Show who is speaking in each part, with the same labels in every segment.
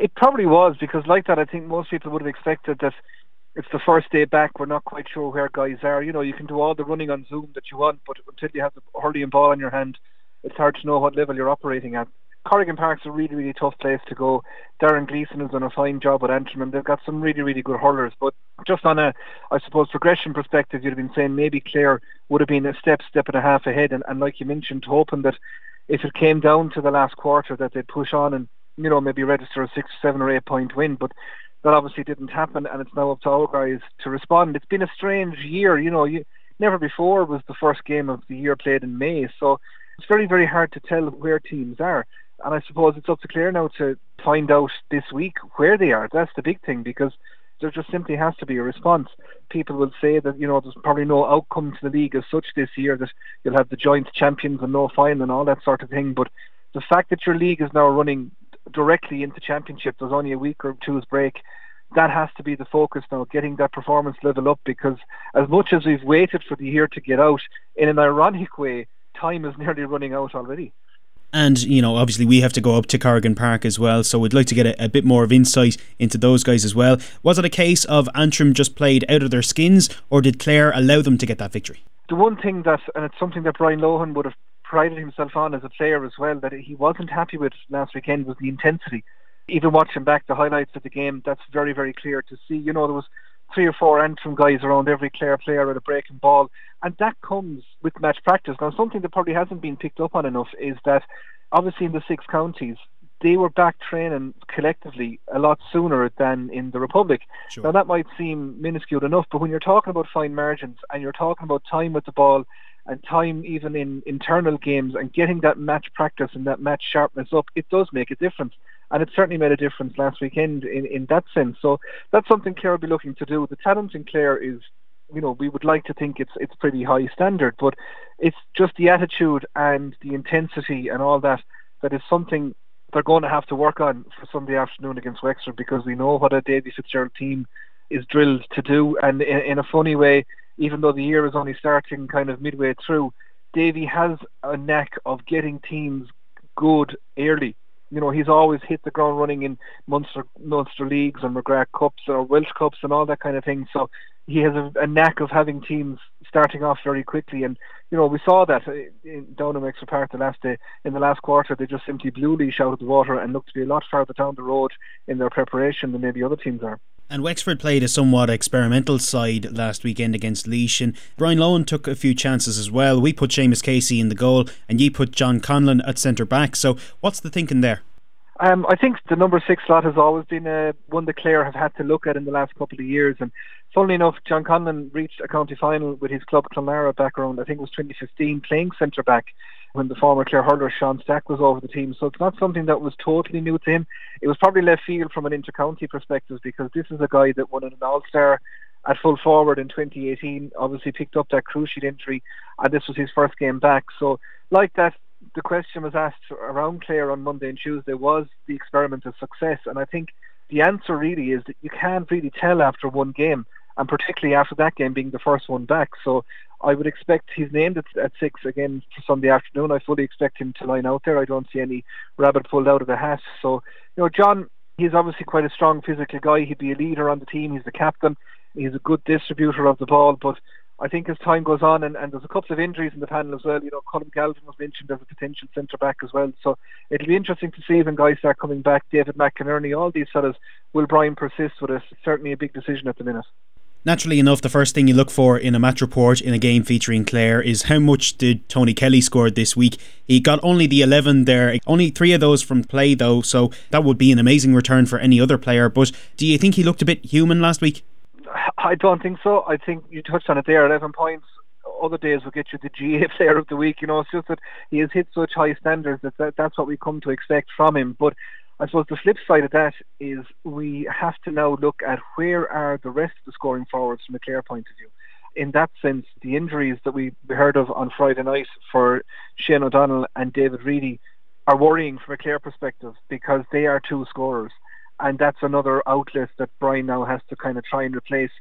Speaker 1: It probably was, because like that, I think most people would have expected that it's the first day back. We're not quite sure where guys are. You can do all the running on Zoom that you want, but until you have the hurling ball in your hand, it's hard to know what level you're operating at. Corrigan Park's a really, really tough place to go. Darren Gleeson has done a fine job at Antrim, and they've got some really, really good hurlers. But just on a, I suppose, progression perspective, you'd have been saying maybe Clare would have been a step and a half ahead. And like you mentioned, hoping that if it came down to the last quarter, that they'd push on and, maybe register a 6, 7 or 8 point win. But that obviously didn't happen, and it's now up to our guys to respond. It's been a strange year. Never before was the first game of the year played in May. So it's very, very hard to tell where teams are. And I suppose it's up to Clare now to find out this week where they are. That's the big thing, because there just simply has to be a response. People will say that, there's probably no outcome to the league as such this year, that you'll have the joint champions and no final and all that sort of thing. But the fact that your league is now running directly into championship, there's only a week or two's break, that has to be the focus now, getting that performance level up, because as much as we've waited for the year to get out, in an ironic way, time is nearly running out already.
Speaker 2: And, obviously we have to go up to Corrigan Park as well, so we'd like to get a bit more of insight into those guys as well. Was it a case of Antrim just played out of their skins, or did Clare allow them to get that victory?
Speaker 1: The one thing that, and it's something that Brian Lohan would have prided himself on as a player as well, that he wasn't happy with last weekend, was the intensity. Even watching back the highlights of the game, that's very, very clear to see. There was 3 or 4 Antrim guys around every Clare player at a breaking ball, and that comes with match practice. Now, something that probably hasn't been picked up on enough is that obviously in the 6 counties, they were back training collectively a lot sooner than in the Republic.
Speaker 2: Sure.
Speaker 1: Now, that might seem minuscule enough, but when you're talking about fine margins and you're talking about time with the ball and time even in internal games and getting that match practice and that match sharpness up, it does make a difference. And it certainly made a difference last weekend in that sense. So that's something Clare will be looking to do. The talent in Clare is, we would like to think it's pretty high standard, but it's just the attitude and the intensity and all that is something they're going to have to work on for Sunday afternoon against Wexford, because we know what a Davy Fitzgerald team is drilled to do. And in a funny way, even though the year is only starting kind of midway through, Davy has a knack of getting teams good early. He's always hit the ground running in Munster Leagues and McGrath Cups or Welsh Cups and all that kind of thing. So he has a knack of having teams starting off very quickly. And, we saw that down in Wexford Park the last day. In the last quarter, they just simply blew Laois out of the water and looked to be a lot further down the road in their preparation than maybe other teams are.
Speaker 2: And Wexford played a somewhat experimental side last weekend against Laois, and Brian Lohan took a few chances as well. We put Seamus Casey in the goal and you put John Conlon at centre back. So what's the thinking there?
Speaker 1: I think the number 6 slot has always been one that Clare have had to look at in the last couple of years. And funnily enough, John Conlon reached a county final with his club Clonlara background. I think it was 2015, playing centre back when the former Clare hurler Sean Stack was over the team. So it's not something that was totally new to him. It was probably left field from an inter-county perspective, because this is a guy that won an All-Star at full forward in 2018, obviously picked up that cruciate injury, and this was his first game back. So like that, the question was asked around Clare on Monday and Tuesday, was the experiment a success? And I think the answer really is that you can't really tell after one game, and particularly after that game being the first one back. So I would expect he's named at 6 again for Sunday afternoon. I fully expect him to line out there. I don't see any rabbit pulled out of the hat. So, John, he's obviously quite a strong physical guy. He'd be a leader on the team. He's the captain. He's a good distributor of the ball, but I think as time goes on, and there's a couple of injuries in the panel as well. Colin Galvin was mentioned as a potential centre-back as well. So it'll be interesting to see when guys start coming back. David McInerney, all these fellas. Will Brian persist with it? It's certainly a big decision at the minute.
Speaker 2: Naturally enough, the first thing you look for in a match report in a game featuring Clare is how much did Tony Kelly score this week. He got only the 11 there, only 3 of those from play though, so that would be an amazing return for any other player. But do you think he looked a bit human last week?
Speaker 1: I don't think so. I think you touched on it there. 11 points. Other days will get you the GA player of the week. It's just that he has hit such high standards that's what we come to expect from him. But I suppose the flip side of that is we have to now look at where are the rest of the scoring forwards from a Clare point of view. In that sense, the injuries that we heard of on Friday night for Shane O'Donnell and David Reedy are worrying from a Clare perspective, because they are 2 scorers. And that's another outlet that Brian now has to kind of try and replace.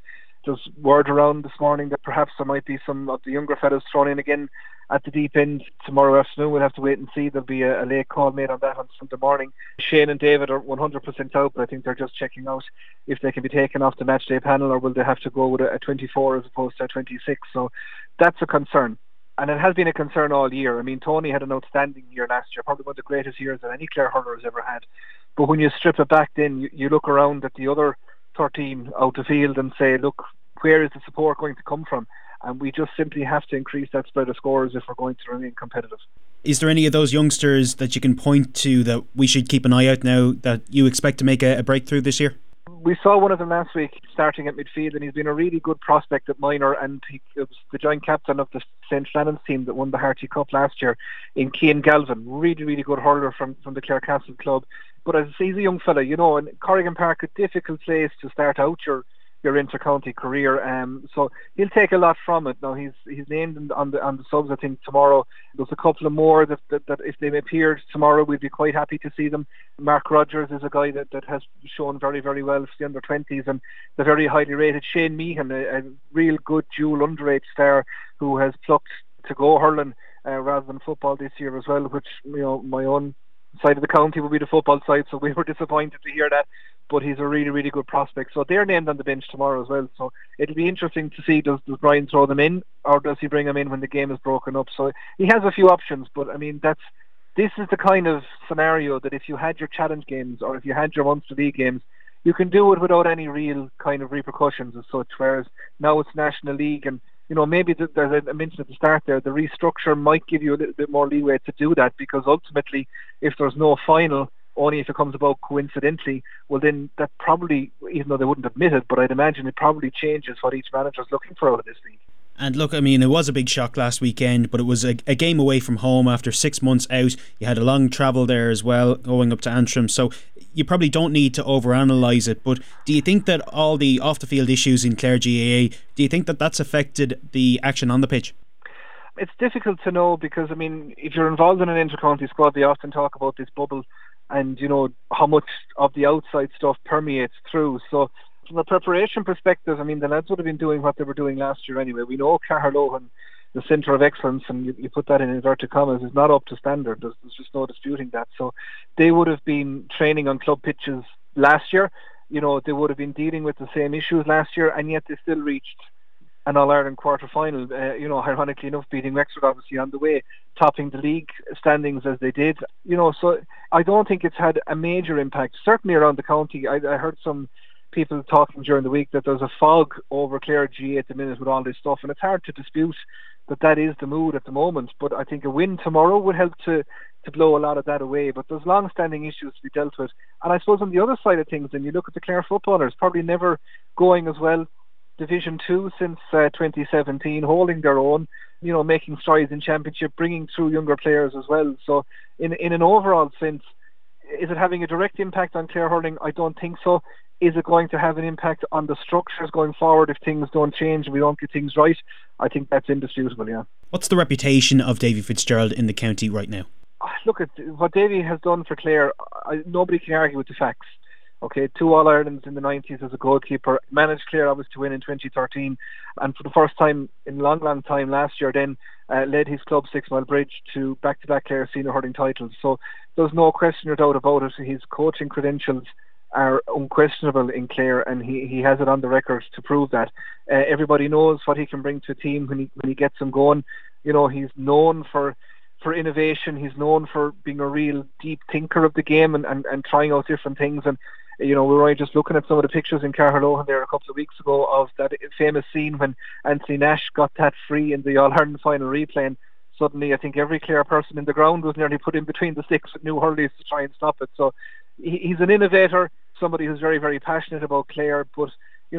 Speaker 1: There's word around this morning that perhaps there might be some of the younger fellas thrown in again at the deep end tomorrow afternoon. We'll have to wait and see. There'll be a late call made on that on Sunday morning. Shane and David are 100% out, but I think they're just checking out if they can be taken off the matchday panel, or will they have to go with a 24 as opposed to a 26. So that's a concern. And it has been a concern all year. I mean, Tony had an outstanding year last year, probably one of the greatest years that any Clare hurler has ever had. But when you strip it back, then you look around at the other 13 out the field and say, look, where is the support going to come from? And we just simply have to increase that spread of scores if we're going to remain competitive.
Speaker 2: Is there any of those youngsters that you can point to that we should keep an eye out now that you expect to make a breakthrough this year?
Speaker 1: We saw one of them last week starting at midfield, and he's been a really good prospect at minor, and he was the joint captain of the St. Flannan's team that won the Harty Cup last year in Cian Galvin. Really, really good hurler from the Clarecastle club. But as he's a young fella, and Corrigan Park, a difficult place to start out your inter-county career, so he'll take a lot from it. Now he's named on the subs, I think, tomorrow. There's a couple of more that if they appeared tomorrow, we'd be quite happy to see them. Mark Rogers is a guy that has shown very, very well for the under-20s, and the very highly rated Shane Meehan, a real good dual underage star who has plucked to go hurling rather than football this year as well, which my own side of the county will be the football side, so we were disappointed to hear that. But he's a really, really good prospect. So they're named on the bench tomorrow as well. So it'll be interesting to see, does Brian throw them in, or does he bring them in when the game is broken up? So he has a few options, but I mean, this is the kind of scenario that if you had your challenge games or if you had your Munster League games, you can do it without any real kind of repercussions as such, whereas now it's National League, and maybe there's a mention at the start there, the restructure might give you a little bit more leeway to do that, because ultimately, if there's no final, only if it comes about coincidentally, well then that probably, even though they wouldn't admit it, but I'd imagine it probably changes what each manager's looking for out of this league.
Speaker 2: And look, I mean, it was a big shock last weekend, but it was a game away from home after 6 months out. You had a long travel there as well, going up to Antrim, so you probably don't need to overanalyse it, but do you think that all the off-the-field issues in Clare GAA, do you think that that's affected the action on the pitch?
Speaker 1: It's difficult to know, because, I mean, if you're involved in an inter-county squad, they often talk about this bubble and how much of the outside stuff permeates through. So from a preparation perspective, I mean, the lads would have been doing what they were doing last year anyway. We know Carlohan, the centre of excellence, and you put that in inverted commas, is not up to standard. There's just no disputing that. So they would have been training on club pitches last year. They would have been dealing with the same issues last year, and yet they still reached an All-Ireland quarter-final, ironically enough, beating Wexford obviously on the way, topping the league standings as they did. So I don't think it's had a major impact, certainly around the county. I heard some people talking during the week that there's a fog over Clare GAA at the minute with all this stuff, and it's hard to dispute that is the mood at the moment. But I think a win tomorrow would help to blow a lot of that away. But there's long-standing issues to be dealt with. And I suppose on the other side of things, then you look at the Clare footballers, probably never going as well Division 2 since 2017, holding their own, making strides in Championship, bringing through younger players as well. So in an overall sense, is it having a direct impact on Clare hurling? I don't think so. Is it going to have an impact on the structures going forward if things don't change and we don't get things right? I think that's indisputable, yeah.
Speaker 2: What's the reputation of Davy Fitzgerald in the county right now?
Speaker 1: Look, at what Davy has done for Clare, nobody can argue with the facts. Okay, 2 All-Irelands in the 90s as a goalkeeper, managed Clare obviously to win in 2013, and for the first time in a long, long time last year then led his club 6 Mile Bridge to back-to-back Clare senior hurling titles. So there's no question or doubt about it. His coaching credentials are unquestionable in Clare, and he has it on the record to prove that. Everybody knows what he can bring to a team when he gets them going. He's known for innovation. He's known for being a real deep thinker of the game and trying out different things. And we were only just looking at some of the pictures in Carlohan there a couple of weeks ago of that famous scene when Anthony Nash got that free in the All-Ireland final replay, and suddenly I think every Clare person in the ground was nearly put in between the sticks with new hurleys to try and stop it. So he's an innovator, somebody who's very, very passionate about Clare, but he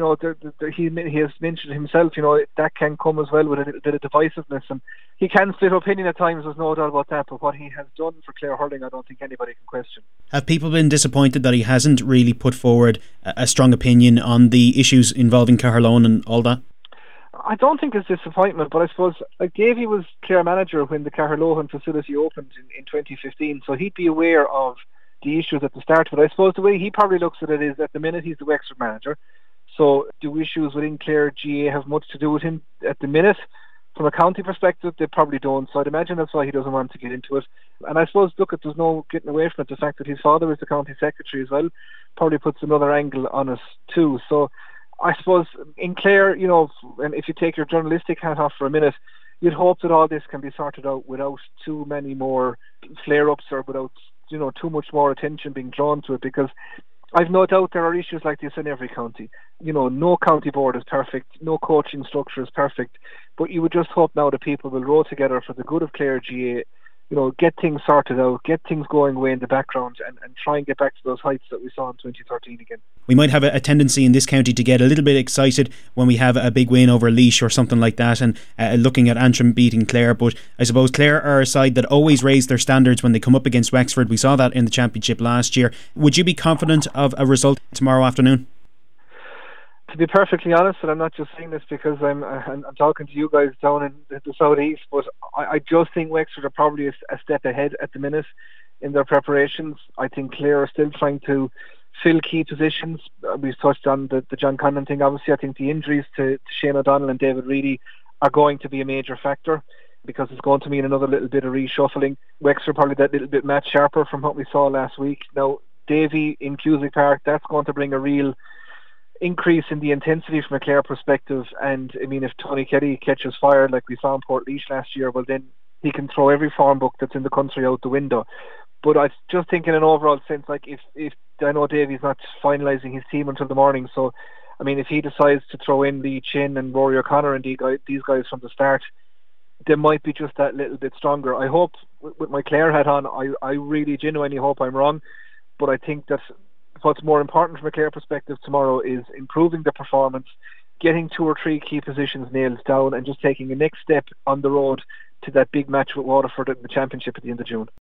Speaker 1: has mentioned himself, that can come as well with a little bit of divisiveness, and he can split opinion at times, there's no doubt about that, but what he has done for Clare hurling, I don't think anybody can question.
Speaker 2: Have people been disappointed that he hasn't really put forward a strong opinion on the issues involving Carlohan and all that?
Speaker 1: I don't think it's disappointment, but I suppose Davy was Clare manager when the Carlohan facility opened in 2015, so he'd be aware of the issues at the start. But I suppose the way he probably looks at it is at the minute he's the Wexford manager, So do issues within Clare GA have much to do with him at the minute? From a county perspective, they probably don't. So I'd imagine that's why he doesn't want to get into it. And I suppose, look, there's no getting away from it. The fact that his father is the county secretary as well probably puts another angle on us too. So I suppose in Clare, and if you take your journalistic hat off for a minute, you'd hope that all this can be sorted out without too many more flare-ups or without, too much more attention being drawn to it, because I've no doubt there are issues like this in every county. No county board is perfect, no coaching structure is perfect, but you would just hope now that people will row together for the good of Clare GA, get things sorted out, get things going away in the background, and try and get back to those heights that we saw in 2013 again.
Speaker 2: We might have a tendency in this county to get a little bit excited when we have a big win over Laois or something like that, and looking at Antrim beating Clare, but I suppose Clare are a side that always raise their standards when they come up against Wexford. We saw that in the championship last year. Would you be confident of a result tomorrow afternoon?
Speaker 1: To be perfectly honest, and I'm not just saying this because I'm talking to you guys down in the southeast, but I just think Wexford are probably a step ahead at the minute in their preparations. I think Clare are still trying to fill key positions. We've touched on the John Conlon thing. Obviously, I think the injuries to Shane O'Donnell and David Reedy are going to be a major factor, because it's going to mean another little bit of reshuffling. Wexford probably that little bit match sharper from what we saw last week. Now, Davy in Cusack Park, that's going to bring a real increase in the intensity from a Clare perspective. And I mean, if Tony Kelly catches fire like we saw in Portlaoise last year, well, then he can throw every form book that's in the country out the window. But I just think in an overall sense, like if I know Davy's not finalising his team until the morning, so I mean, if he decides to throw in Lee Chin and Rory O'Connor and these guys from the start, they might be just that little bit stronger. I hope, with my Clare hat on, I really genuinely hope I'm wrong, but I think that what's more important from a Clare perspective tomorrow is improving the performance, getting 2 or 3 key positions nailed down, and just taking the next step on the road to that big match with Waterford in the championship at the end of June.